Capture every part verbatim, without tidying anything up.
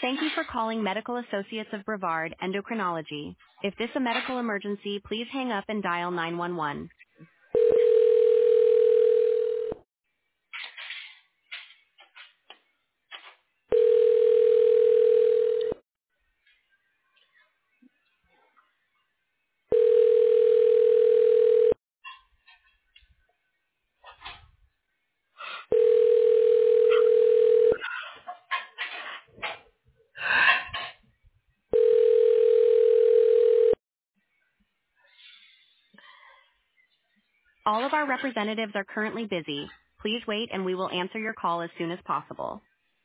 Thank you for calling Medical Associates of Brevard Endocrinology. If this is a medical emergency, please hang up and dial nine one one. All of our representatives are currently busy. Please wait and we will answer your call as soon as possible.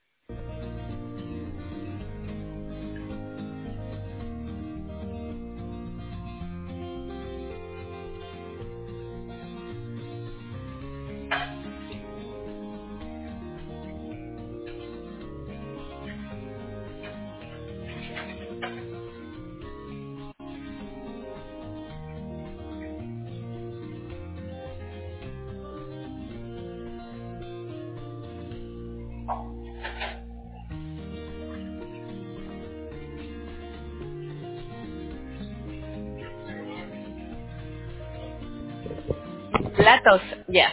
Platos, yeah.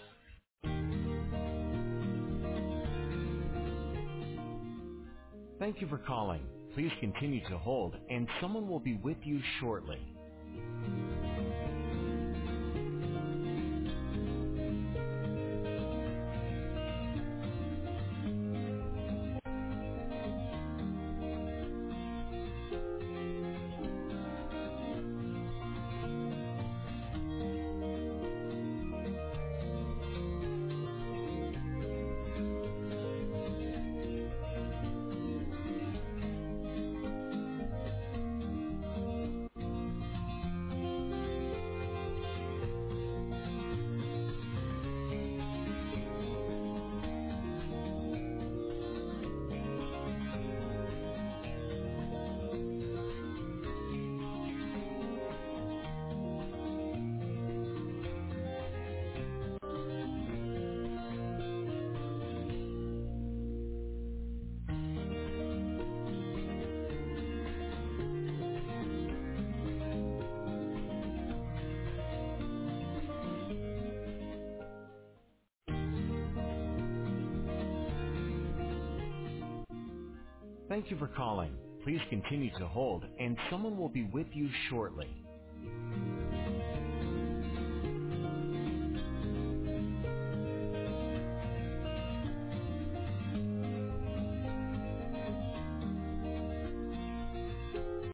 Thank you for calling. Please continue to hold, and someone will be with you shortly. Thank you for calling. Please continue to hold, and someone will be with you shortly.